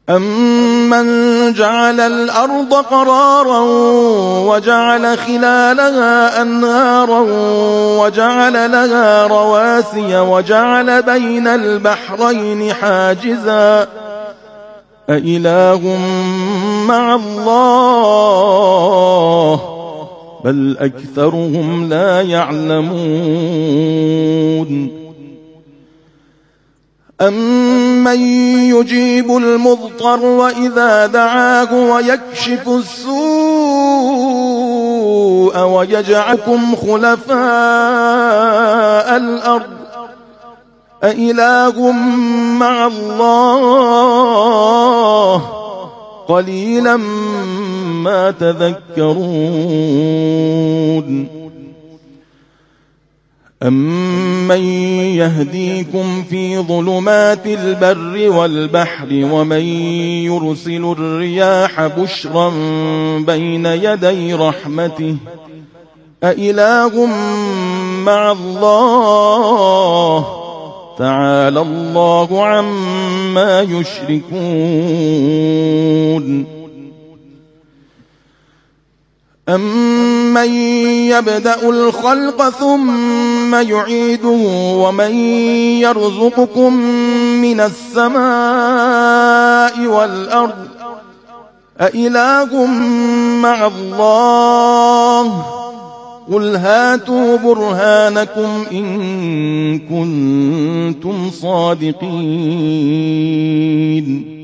أَمَّنْ جَعَلَ الْأَرْضَ قَرَارًا وَجَعَلَ خِلَالَهَا أَنْهَارًا وَجَعَلَ لَهَا رَوَاسِيَ وَجَعَلَ بَيْنَ الْبَحْرَيْنِ حَاجِزًا أَإِلَٰهٌ مَّعَ اللَّهِ بَلْ أَكْثَرُهُمْ لَا يَعْلَمُونَ أَمَّن يُجِيبُ المضطر وإذا دعاه ويكشف السوء ويجعلكم خلفاء الأرض أإله مع الله قليلا ما تذكرون أَمَّن يَهْدِيكُمْ فِي ظُلُمَاتِ الْبَرِّ وَالْبَحْرِ وَمَن يُرْسِلُ الرِّيَاحَ بُشْرًا بَيْنَ يَدَيْ رَحْمَتِهِ أَإِلَٰهٌ مَّعَ اللَّهِ تَعَالَى اللَّهُ عَمَّا يُشْرِكُونَ أَمَّن يَبْدَأُ الْخَلْقَ ثُمَّ يُعِيدُهُ وَمَن يَرْزُقُكُم مِّنَ السَّمَاءِ وَالْأَرْضِ أَإِلَٰهٌ مَّعَ اللَّهِ قُلْ هَاتُوا بُرْهَانَكُمْ إِن كُنتُمْ صَادِقِينَ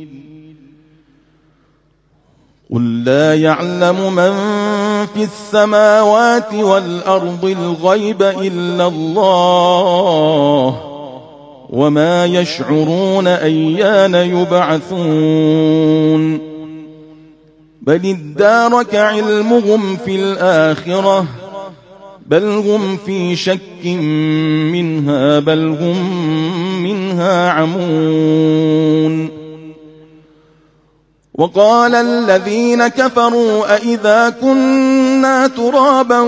قُل لَّا يَعْلَمُ مَن فِي السَّمَاوَاتِ وَالْأَرْضِ الْغَيْبَ إِلَّا اللَّهُ وَمَا يَشْعُرُونَ أَيَّانَ يُبْعَثُونَ بَلِ ادَّارَكَ عِلْمُهُمْ فِي الْآخِرَةِ بَلْ هُمْ فِي شَكٍّ مِّنْهَا بَلْ هُم مِّنْهَا عَمُونَ وَقَالَ الَّذِينَ كَفَرُوا أَإِذَا كُنَّا تُرَابًا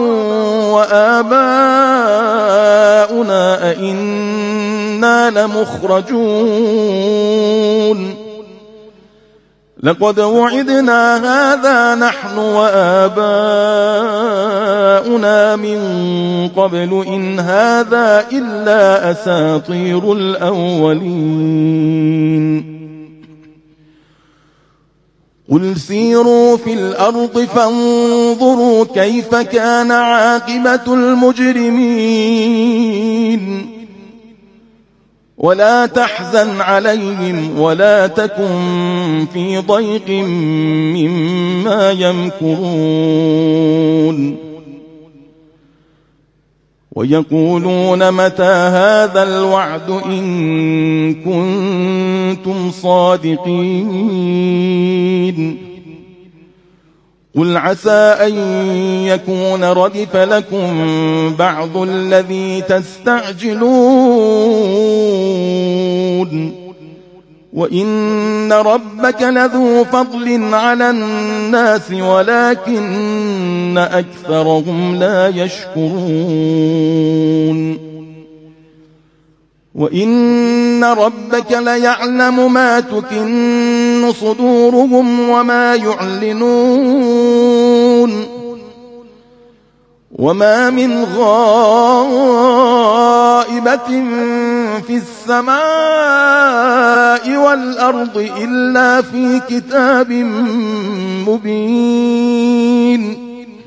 وَآبَاؤُنَا أَإِنَّا لَمُخْرَجُونَ لَقَدْ وُعِدْنَا هَٰذَا نَحْنُ وَآبَاؤُنَا مِن قَبْلُ إِنْ هَٰذَا إِلَّا أَسَاطِيرُ الْأَوَّلِينَ قُلْ سِيرُوا فِي الْأَرْضِ فَانظُرُوا كَيْفَ كَانَ عَاقِبَةُ الْمُجْرِمِينَ وَلَا تَحْزَنْ عَلَيْهِمْ وَلَا تَكُن فِي ضَيْقٍ مِّمَّا يَمْكُرُونَ وَيَقُولُونَ مَتَىٰ هَٰذَا الْوَعْدُ إِن كُنتُمْ صَادِقِينَ قُلْ عَسَىٰ أَن يَكُونَ رَدِفَ لَكُم بَعْضُ الَّذِي تَسْتَعْجِلُونَ وَإِنَّ رَبَّكَ لَذُو فَضْلٍ عَلَى النَّاسِ وَلَٰكِنَّ أَكْثَرَهُمْ لَا يَشْكُرُونَ وَإِنَّ رَبَّكَ لَيَعْلَمُ مَا تُكِنُّ صُدُورُهُمْ وَمَا يُعْلِنُونَ وَمَا مِنْ غَائِبَةٍ فِي السَّمَاءِ وَالْأَرْضِ إِلَّا فِي كِتَابٍ مُّبِينٍ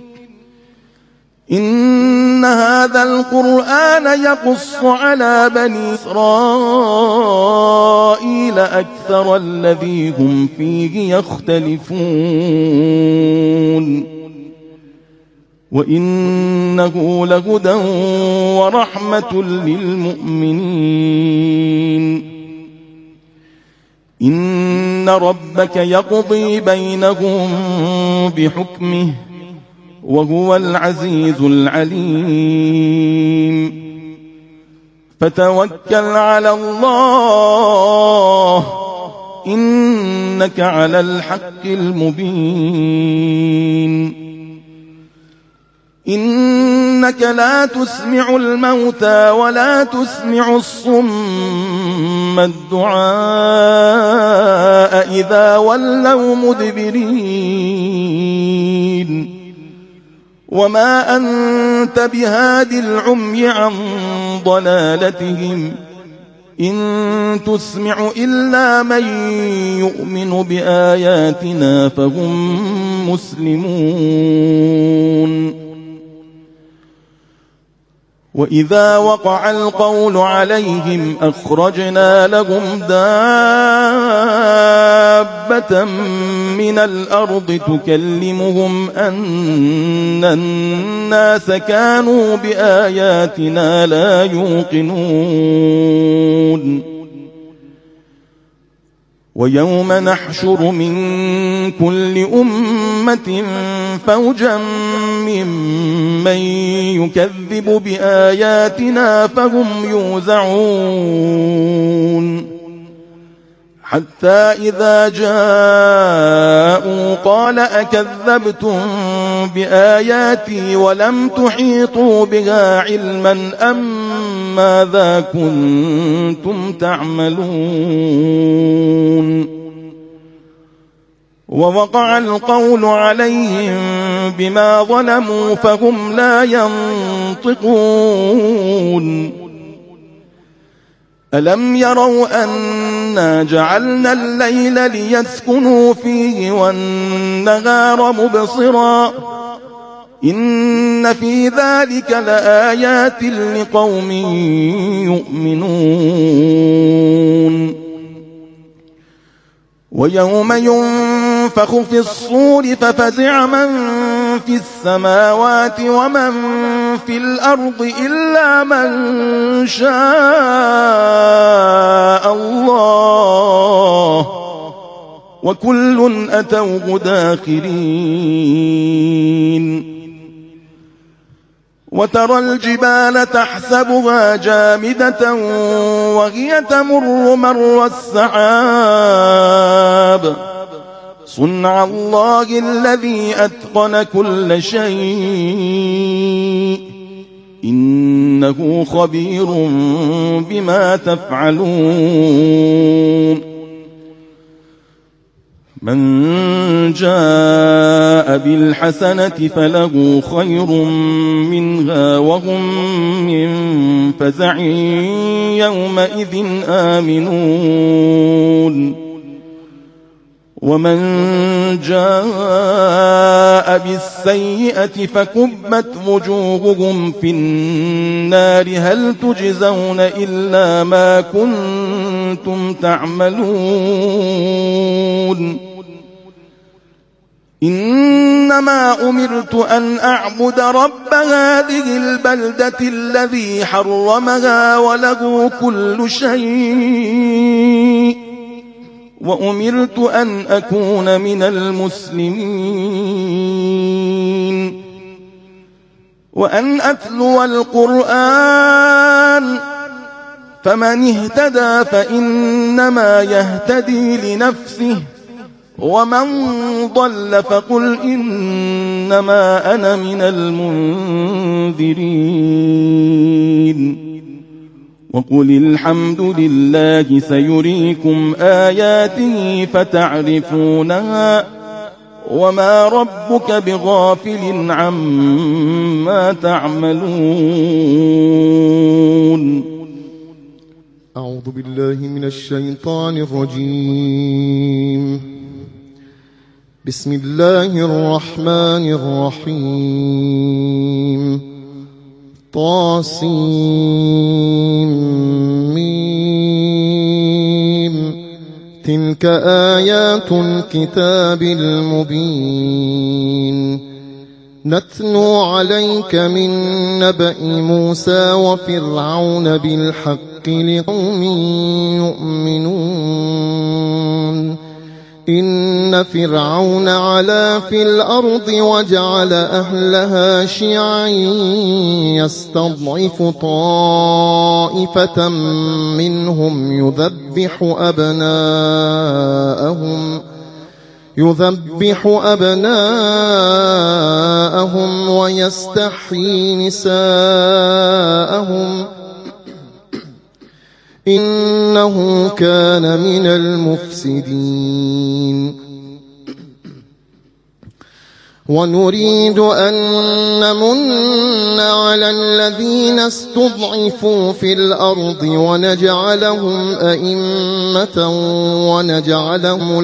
إِنَّ هَٰذَا الْقُرْآنَ يَقُصُّ عَلَىٰ بَنِي إِسْرَائِيلَ أَكْثَرَ الَّذِي هُمْ فِيهِ يَخْتَلِفُونَ وَإِنَّهُ لَهُدًى وَرَحْمَةٌ لِّلْمُؤْمِنِينَ إِنَّ رَبَّكَ يَقْضِي بَيْنَهُم بِحُكْمِهِ وَهُوَ الْعَزِيزُ الْعَلِيمُ فَتَوَكَّلْ عَلَى اللَّهِ إِنَّكَ عَلَى الْحَقِّ الْمُبِينِ إِنَّكَ لَا تُسْمِعُ الْمَوْتَىٰ وَلَا تُسْمِعُ الصُّمَّ الدُّعَاءَ إذا ولوا مدبرين وما أنت بهاد العمي عن ضلالتهم إن تسمع إلا من يؤمن بآياتنا فهم مسلمون وإذا وقع القول عليهم أخرجنا لهم دابة من الأرض تكلمهم أن الناس كانوا بآياتنا لا يوقنون ويوم نحشر من كل أمة فوجا ممن يكذب بآياتنا فهم يوزعون حتى إذا جاءوا قال أكذبتم بآياتي ولم تحيطوا بها علما أم ماذا كنتم تعملون ووقع القول عليهم بما ظلموا فهم لا ينطقون ألم يروا أنا جعلنا الليل ليسكنوا فيه والنهار مبصرا إن في ذلك لآيات لقوم يؤمنون ويوم ينفخ في الصور ففزع من في السماوات ومن في الأرض إلا من شاء الله وكل أتوه داخرين وترى الجبال تحسبها جامدة وهي تمر مر السحاب صنع الله الذي أتقن كل شيء إنه خبير بما تفعلون من جاء بالحسنة فله خير منها وهم من فزع يومئذ آمنون ومن جاء بالسيئة فكبت وجوههم في النار هل تجزون إلا ما كنتم تعملون إنما أمرت أن أعبد رب هذه البلدة الذي حرمها وله كل شيء وأمرت أن أكون من المسلمين وأن أتلو القرآن فمن اهتدى فإنما يهتدي لنفسه ومن ضل فقل إنما أنا من المنذرين وقل الحمد لله سيريكم آياته فتعرفونها وما ربك بغافل عما تعملون أعوذ بالله من الشيطان الرجيم بسم الله الرحمن الرحيم طاسيم تلك آيات الكتاب المبين نتلو عليك من نبأ موسى وفرعون بالحق لقوم يؤمنون إن فرعون علا في الأرض وجعل أهلها شيعا يستضعف طائفة منهم يذبح أبناءهم ويستحيي نساءهم إنه كان من المفسدين. ونريد أن نمن على الذين استضعفوا في الأرض ونجعلهم أئمة ونجعلهم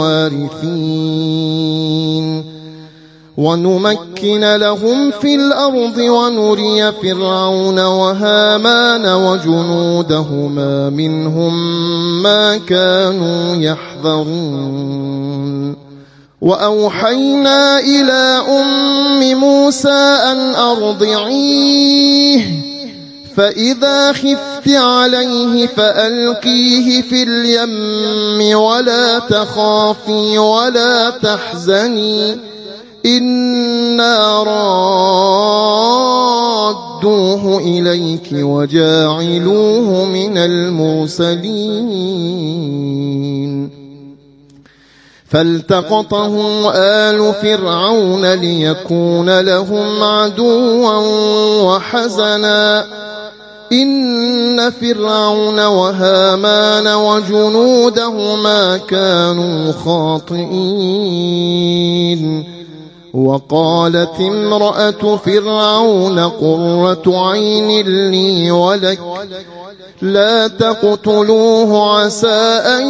الوارثين ونمكن لهم في الأرض ونري فرعون وهامان وجنودهما منهم ما كانوا يحذرون. وأوحينا إلى أم موسى أن أرضعيه فإذا خفت عليه فألقيه في اليم ولا تخافي ولا تحزني إنا رادوه إليك وجاعلوه من المرسلين. فالتقطه آل فرعون ليكون لهم عدوا وحزنا إن فرعون وهامان وجنودهما كانوا خاطئين. وقالت امرأة فرعون قرة عين لي ولك لا تقتلوه عسى أن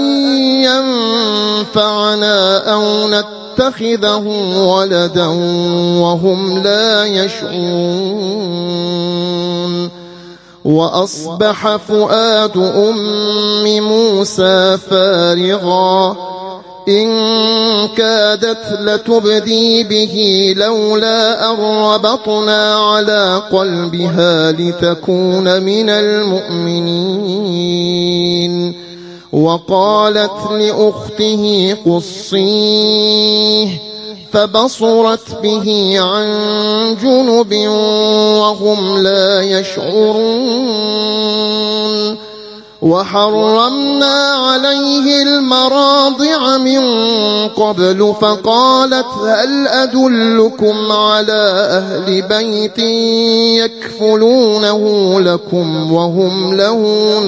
ينفعنا أو نتخذه ولدا وهم لا يشعرون. وأصبح فؤاد أم موسى فارغا إن كادت لتبدي به لولا أن ربطنا على قلبها لتكون من المؤمنين. وقالت لأخته قصيه فبصرت به عن جنب وهم لا يشعرون. وحرمنا عليه المراضع من قبل فقالت هل أدلكم على أهل بيت يكفلونه لكم وهم له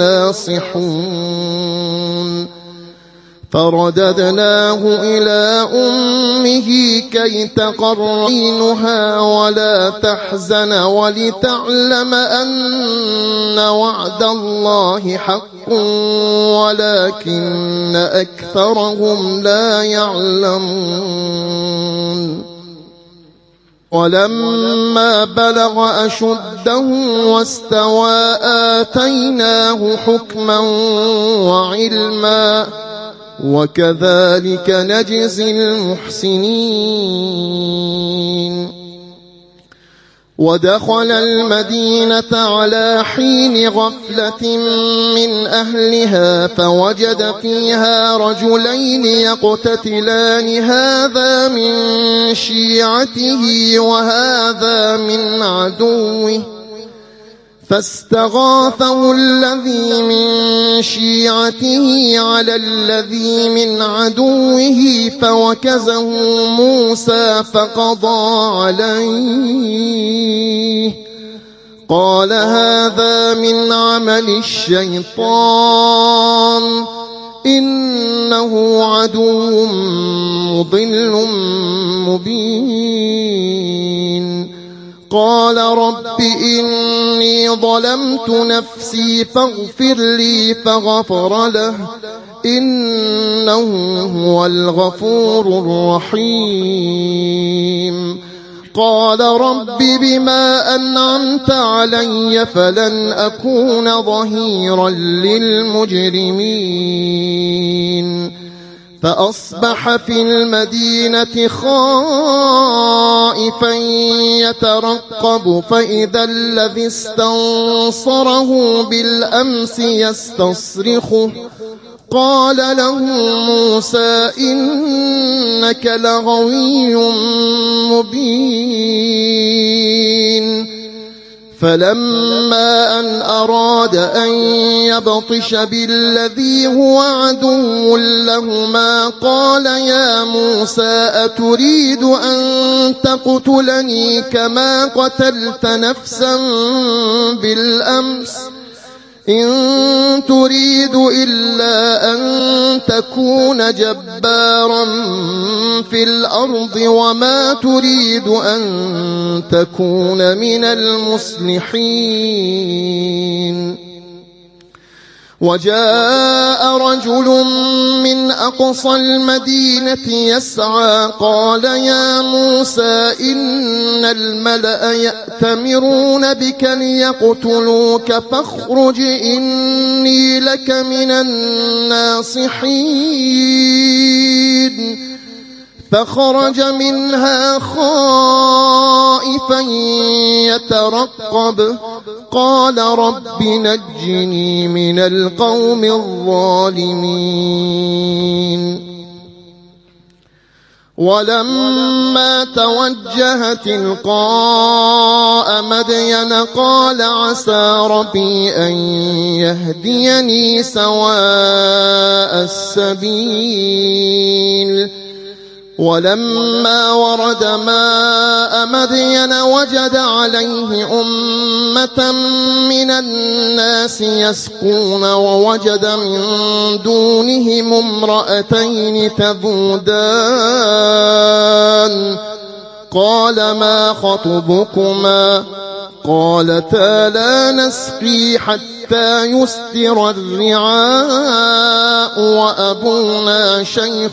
ناصحون. فرددناه إلى أمه كي تقر عينها ولا تحزن ولتعلم أن وعد الله حق ولكن أكثرهم لا يعلمون. ولما بلغ أشده واستوى آتيناه حكما وعلما وكذلك نجزي المحسنين. ودخل المدينة على حين غفلة من أهلها فوجد فيها رجلين يقتتلان هذا من شيعته وهذا من عدوه فاستغاثه الذي من شيعته على الذي من عدوه فوكزه موسى فقضى عليه قال هذا من عمل الشيطان إنه عدو مضل مبين. قال رب إني ظلمت نفسي فاغفر لي فغفر له إنه هو الغفور الرحيم. قال رب بما أنعمت علي فلن أكون ظهيرا للمجرمين. فأصبح في المدينة خائفا يترقب فإذا الذي استنصره بالأمس يستصرخه قال له موسى إنك لغوي مبين. فلما أن أراد أن يبطش بالذي هو عدو لهما قال يا موسى أتريد أن تقتلني كما قتلت نفسا بالأمس إن تريد إلا أن تكون جبارا في الأرض وما تريد أن تكون من المصلحين. وجاء رجل من أقصى المدينة يسعى قال يا موسى إن الملأ يأتمرون بك ليقتلوك فاخرج إني لك من الناصحين. فخرج منها خائفا يترقب قال رب نجني من القوم الظالمين. ولما توجه تلقاء مدين قال عسى ربي أن يهديني سواء السبيل. ولما ورد ماء مدين وجد عليه أمة من الناس يسقون ووجد من دونهم امرأتين تذودان قال ما خطبكما قالتا لا نسقي حتى يصدر الرعاء وأبونا شيخ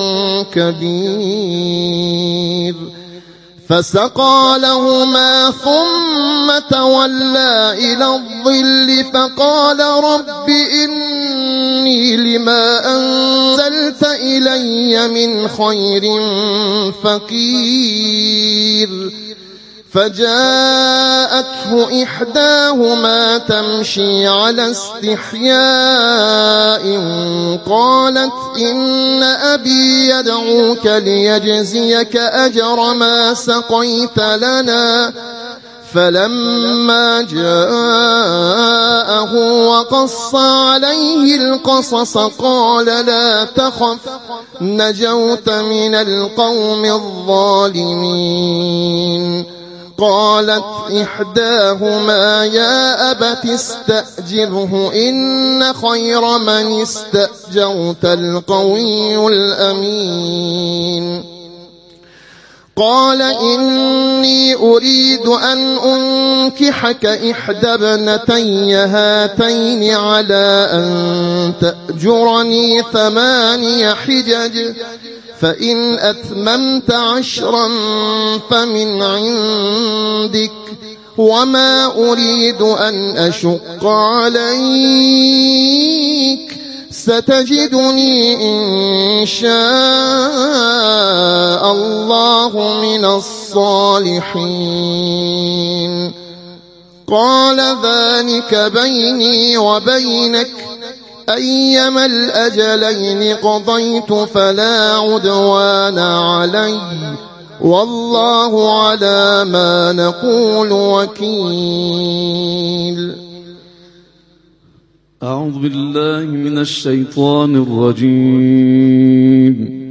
كبير. فسقى لهما ثم تولى إلى الظل فقال رب إني لما أنزلت إلي من خير فقير. فجاءته إحداهما تمشي على استحياء قالت إن أبي يدعوك ليجزيك أجر ما سقيت لنا. فلما جاءه وقص عليه القصص قال لا تخف نجوت من القوم الظالمين. قالت إحداهما يا أبت استأجره إن خير من استأجرت القوي الأمين. قال إني أريد أن أنكحك إحدى ابنتي هاتين على أن تأجرني 8 حجج فإن أتممت 10 فمن عندك وما أريد أن أشق عليك ستجدني إن شاء الله من الصالحين. قال ذلك بيني وبينك أيما الأجلين قضيت فلا عدوان علي والله على ما نقول وكيل. أعوذ بالله من الشيطان الرجيم.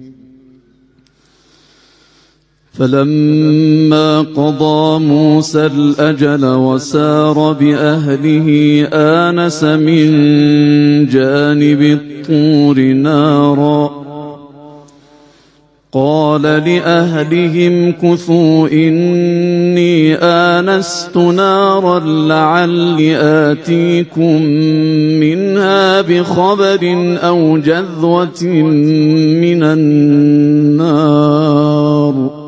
فلما قضى موسى الأجل وسار بأهله آنس من جانب الطور نارا قال لأهلهم كثوا إني آنست نارا لعلي آتيكم منها بخبر أو جذوة من النار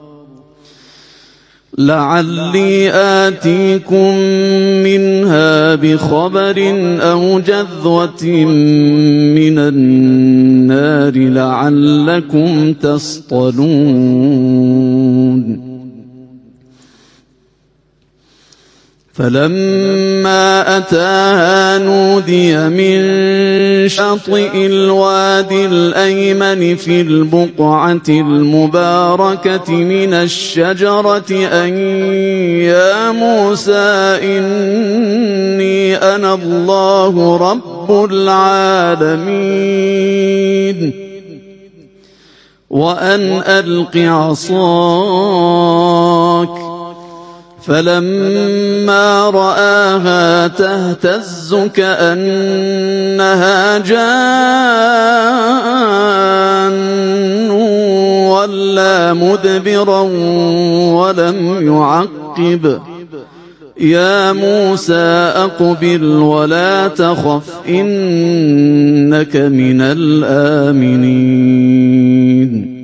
لعلي آتيكم منها بخبر أو جذوة من النار لعلكم تصطلون. فلما أتاها نودي من شاطئ الوادي الأيمن في البقعة المباركة من الشجرة أن يا موسى إني أنا الله رب العالمين وأن ألق عصاك فلما رآها تهتز كأنها جان ولا مدبرا ولم يعقب يا موسى أقبل ولا تخف إنك من الآمنين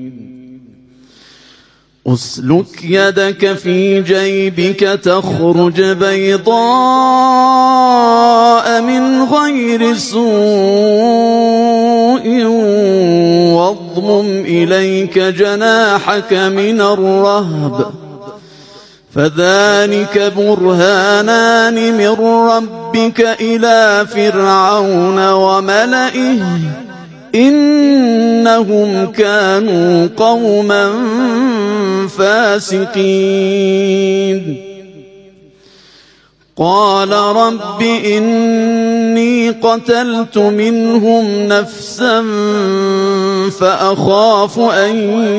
أسلك يدك في جيبك تخرج بيضاء من غير سوء واضمم إليك جناحك من الرهب فذلك برهانان من ربك إلى فرعون وملئه إنهم كانوا قوما فاسقين قال رب إني قتلت منهم نفسا فأخاف أن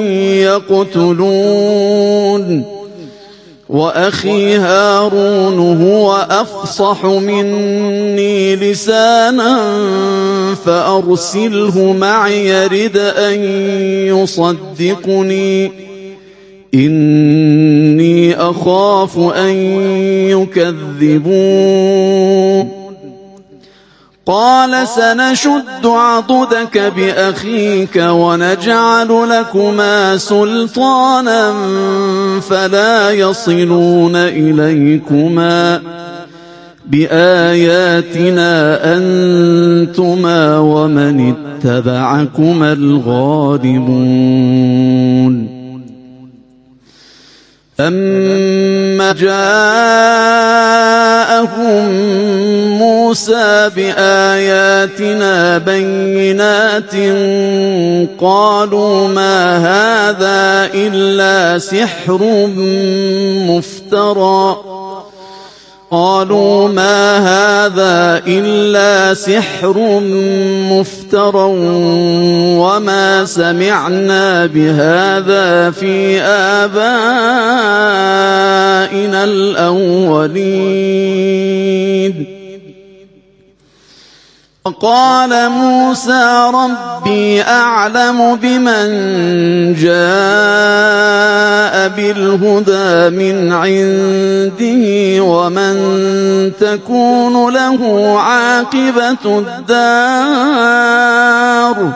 يقتلون وأخي هارون هو أفصح مني لسانا فأرسله معي يرد أن يصدقني إني أخاف أن يكذبون قال سنشد عضدك بأخيك ونجعل لكما سلطانا فلا يصلون إليكما بآياتنا أنتما ومن اتبعكما الغالبون أما جاءهم موسى بآياتنا بينات قالوا ما هذا إلا سحر مفترى وما سمعنا بهذا في آبائنا الأولين وقال موسى ربي أعلم بمن جاء بالهدى من عنده ومن تكون له عاقبة الدار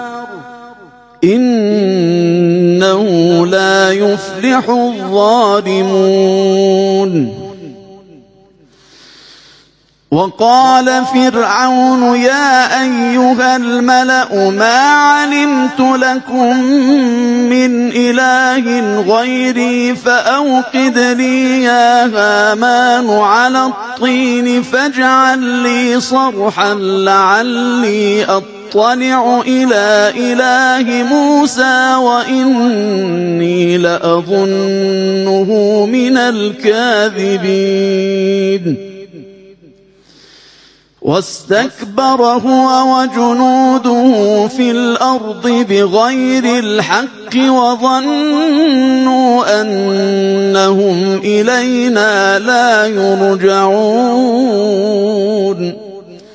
إنه لا يفلح الظالمون وقال فرعون يا أيها الملأ ما علمت لكم من إله غيري فأوقد لي يا هامان على الطين فاجعل لي صرحا لعلي أطلع إلى إله موسى وإني لأظنه من الكاذبين واستكبر هو وجنوده في الأرض بغير الحق وظنوا أنهم إلينا لا يرجعون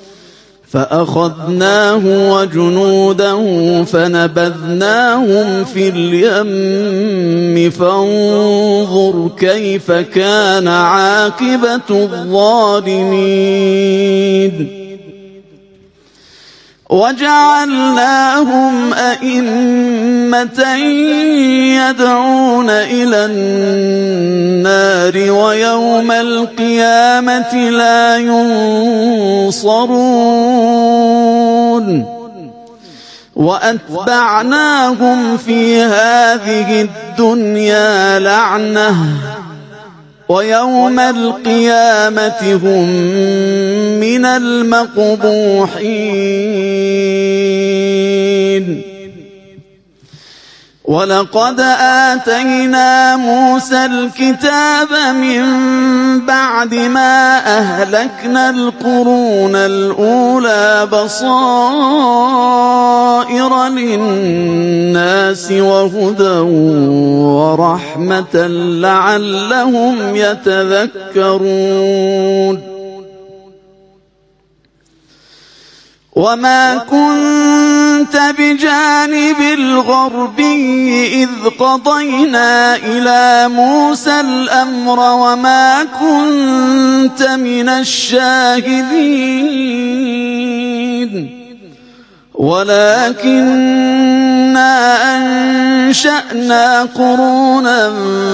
فأخذناه وجنوده فنبذناهم في اليم فانظر كيف كان عاقبة الظالمين وجعلناهم أئمة يدعون إلى النار ويوم القيامة لا ينصرون وأتبعناهم في هذه الدنيا لعنة ويوم القيامة هم من المقبوحين ولقد آتينا موسى الكتاب من بعد ما أهلكنا القرون الأولى بصائر للناس وهدى ورحمة لعلهم يتذكرون وما كنت بجانب الغربي إذ قضينا إلى موسى الأمر وما كنت من الشاهدين ولكننا أنشأنا قرونا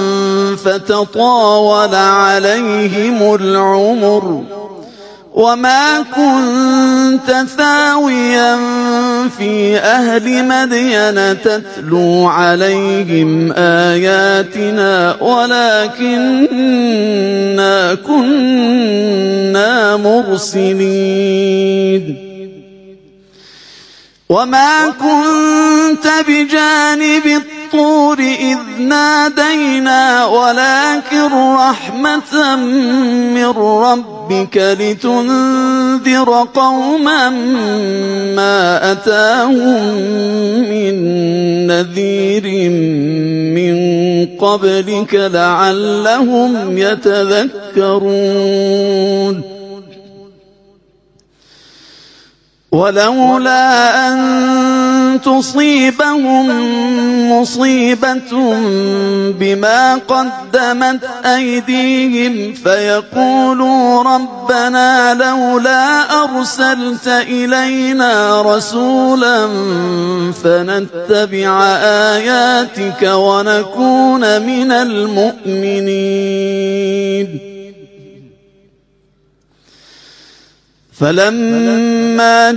فتطاول عليهم العمر وما كنت ثاويا في أهل مدين تتلو عليهم آياتنا ولكننا كنا مرسلين وما كنت بجانب الطور إذ نادينا ولكن رحمة من ربك لتنذر قوما ما أتاهم من نذير من قبلك لعلهم يتذكرون ولولا أن تصيبهم مصيبة بما قدمت أيديهم فيقولوا ربنا لولا أرسلت إلينا رسولا فنتبع آياتك ونكون من المؤمنين فلما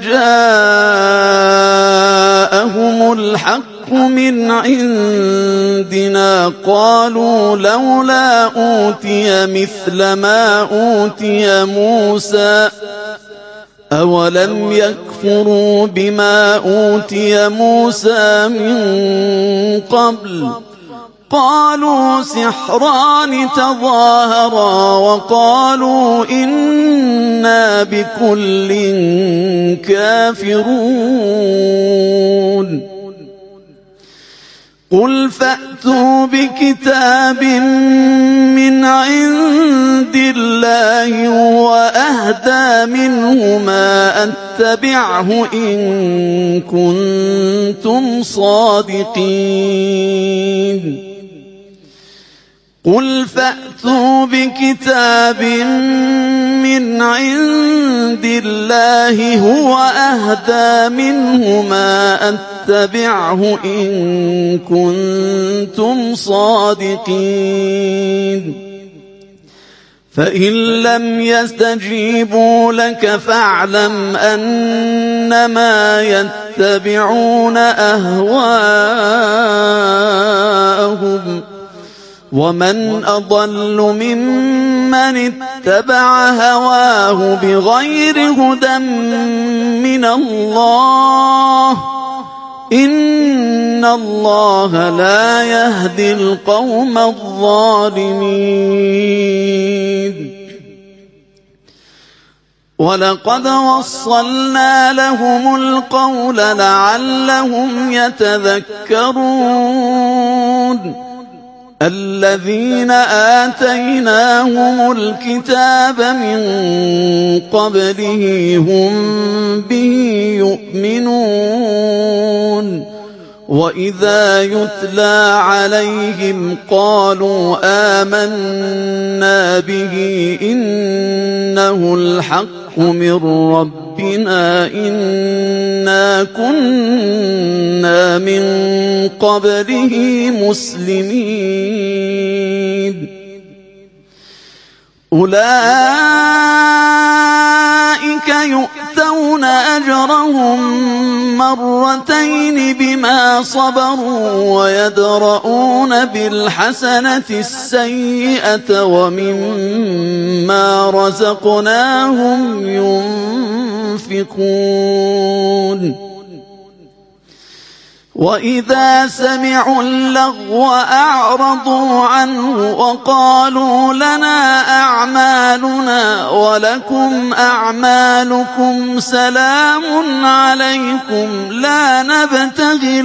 جاءهم الحق من عندنا قالوا لولا أوتي مثل ما أوتي موسى أولم يكفروا بما أوتي موسى من قبل قالوا سحران تظاهرا وقالوا إنا بكل كافرون قل فأتوا بكتاب من عند الله هو أهدى منه ما أتبعه إن كنتم صادقين قل فأتوا بكتاب من عند الله هو أهدى منه ما أتبعه إن كنتم صادقين فإن لم يستجيبوا لك فاعلم أنما يتبعون أهواءهم ومن أضل ممن اتبع هواه بغير هدى من الله إن الله لا يهدي القوم الظالمين ولقد وصلنا لهم القول لعلهم يتذكرون الذين آتيناهم الكتاب من قبله هم به يؤمنون وإذا يتلى عليهم قالوا آمنا به إنه الحق من ربنا إنا كنا من قبله مسلمين أولئك يؤتون أجرهم مرتين بما صبروا ويدرؤون بالحسنة السيئة ومما رزقناهم ينفقون وإذا سمعوا اللغو أعرضوا عنه وقالوا لنا أعمالنا ولكم أعمالكم سلام عليكم لا نبتغي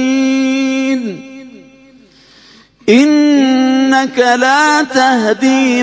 الجاهلين إنك لا تهدي